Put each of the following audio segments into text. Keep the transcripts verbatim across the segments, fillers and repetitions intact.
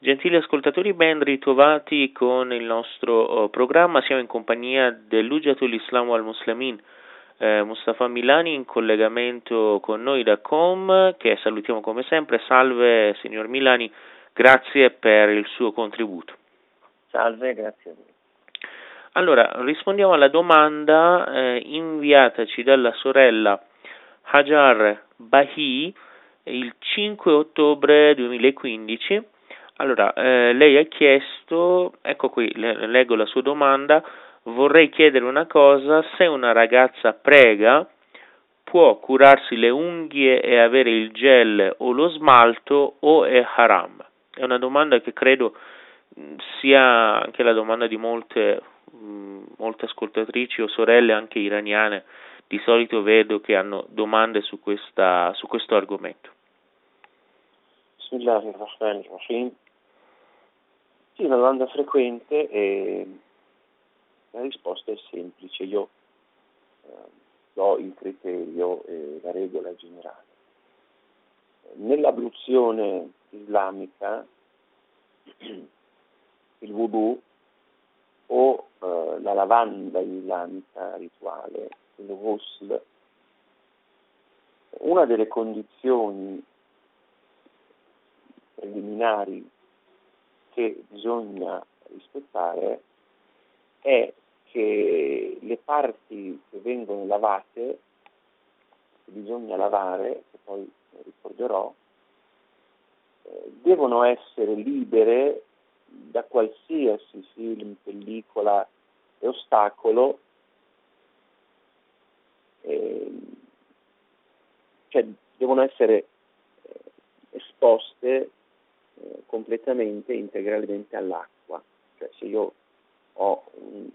Gentili ascoltatori, ben ritrovati con il nostro uh, programma. Siamo in compagnia dell'Hujjatul Islam wal Muslimin, eh, Mustafa Milani, in collegamento con noi da Com, che salutiamo come sempre. Salve signor Milani, grazie per il suo contributo. Salve, grazie a voi. Allora, rispondiamo alla domanda eh, inviataci dalla sorella Hajar Bahi il cinque ottobre duemilaquindici. Allora, eh, lei ha chiesto, ecco qui, le, leggo la sua domanda: vorrei chiedere una cosa, se una ragazza prega, può curarsi le unghie e avere il gel o lo smalto o è haram? È una domanda che credo mh, sia anche la domanda di molte, mh, molte ascoltatrici o sorelle anche iraniane. Di solito vedo che hanno domande su, questa, su questo argomento. Bismillahirrahmanirrahim. Sì, una domanda frequente e la risposta è semplice. Io eh, do il criterio e la regola generale. Nell'abluzione islamica il wudu o eh, la lavanda islamica rituale, il ghusl, una delle condizioni preliminari che bisogna rispettare è che le parti che vengono lavate, che bisogna lavare, che poi ricorderò, eh, devono essere libere da qualsiasi film, pellicola e ostacolo, eh, cioè devono essere eh, esposte eh, completamente, integralmente all'acqua. Cioè se io ho um,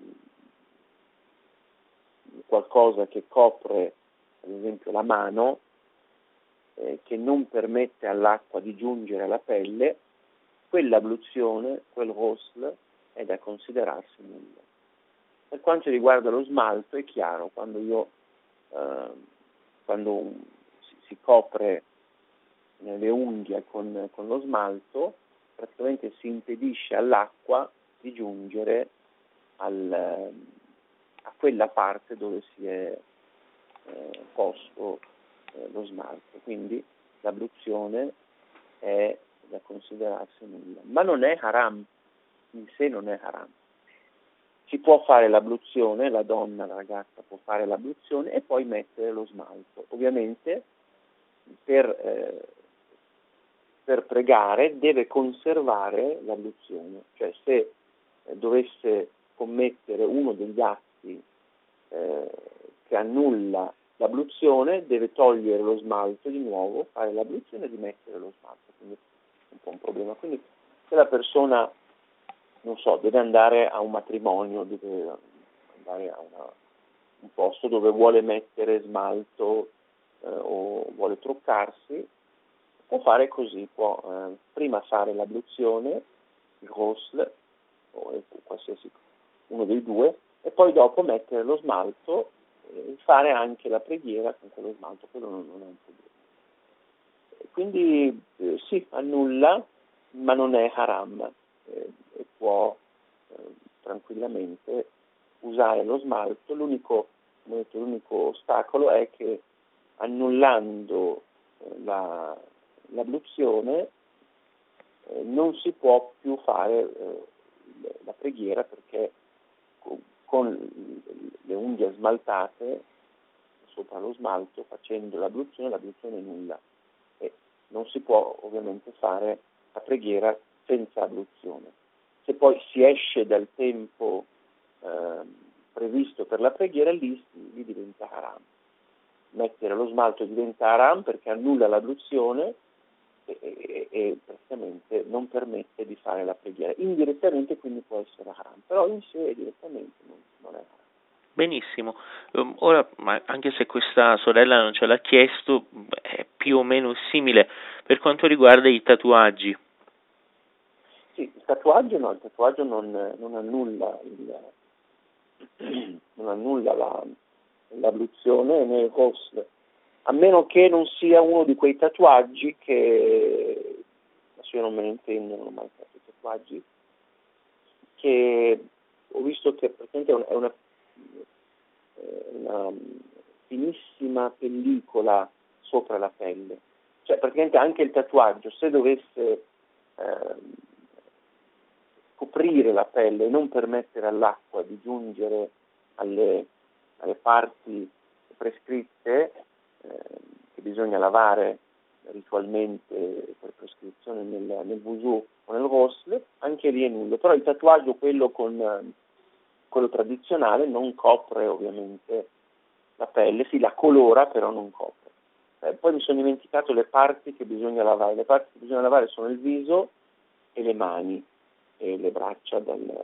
qualcosa che copre ad esempio la mano, eh, che non permette all'acqua di giungere alla pelle, quell'abluzione, quel ghusl, è da considerarsi nulla. Per quanto riguarda lo smalto è chiaro, quando io eh, quando si, si copre le unghie con, con lo smalto, praticamente si impedisce all'acqua di giungere al, a quella parte dove si è eh, posto eh, lo smalto. Quindi l'abluzione è da considerarsi nulla, ma non è haram, in sé non è haram. Si può fare l'abluzione, la donna, la ragazza può fare l'abluzione e poi mettere lo smalto. Ovviamente per, eh, per pregare deve conservare l'abluzione, cioè se eh, dovesse commettere uno degli atti eh, che annulla l'abluzione, deve togliere lo smalto di nuovo, fare l'abluzione e rimettere lo smalto, quindi è un po' un problema. Quindi se la persona, non so, deve andare a un matrimonio, deve andare a una, un posto dove vuole mettere smalto eh, o vuole truccarsi, può fare così, può eh, prima fare l'abluzione, il ghusl, o qualsiasi uno dei due, e poi dopo mettere lo smalto e fare anche la preghiera con quello smalto, quello non, non è un problema. Quindi eh, sì, annulla, ma non è haram, eh, e può eh, tranquillamente usare lo smalto. L'unico, come detto, l'unico ostacolo è che annullando eh, la, l'abluzione eh, non si può più fare eh, la preghiera, perché con, con le unghie smaltate sopra lo smalto, facendo l'abluzione, l'abluzione è nulla e non si può ovviamente fare la preghiera senza abluzione. Se poi si esce dal tempo eh, previsto per la preghiera, lì, lì diventa haram. Mettere lo smalto diventa haram perché annulla l'abluzione e, e, e praticamente non permette di fare la preghiera. Indirettamente quindi può essere haram, però in sé direttamente non, non è haram. Benissimo, um, ora ma anche se questa sorella non ce l'ha chiesto, è più o meno simile per quanto riguarda i tatuaggi. Sì, il tatuaggio no, il tatuaggio non, non annulla, il, non annulla la, l'abluzione nel ghusl, a meno che non sia uno di quei tatuaggi che adesso io non me ne intendo, non ho mai fatto tatuaggi, che ho visto che praticamente è una, è una, una finissima pellicola sopra la pelle, cioè praticamente anche il tatuaggio, se dovesse eh, coprire la pelle e non permettere all'acqua di giungere alle, alle parti prescritte, eh, che bisogna lavare ritualmente per prescrizione nel, nel wudu o nel ghusl, anche lì è nullo. Però il tatuaggio, quello con quello tradizionale, non copre ovviamente la pelle, si la colora però non copre. Eh, poi mi sono dimenticato le parti che bisogna lavare. Le parti che bisogna lavare sono il viso e le mani e le braccia dal,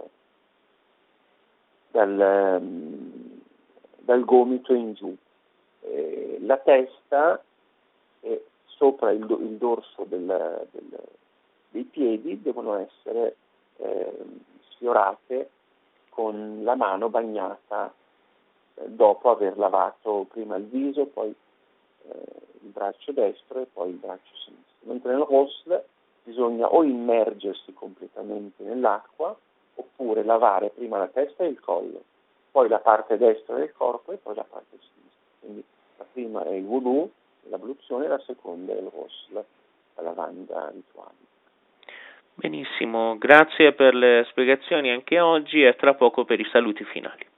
dal, dal gomito in giù. Eh, la testa e sopra il, il dorso del, del, dei piedi devono essere eh, sfiorate con la mano bagnata eh, dopo aver lavato prima il viso, poi eh, il braccio destro e poi il braccio sinistro. Mentre nel ghusl bisogna o immergersi completamente nell'acqua oppure lavare prima la testa e il collo, poi la parte destra del corpo e poi la parte sinistra. Quindi la prima è il wudu, l'abluzione, la seconda è il ghusl, la lavanda rituale. Benissimo, grazie per le spiegazioni anche oggi e tra poco per i saluti finali.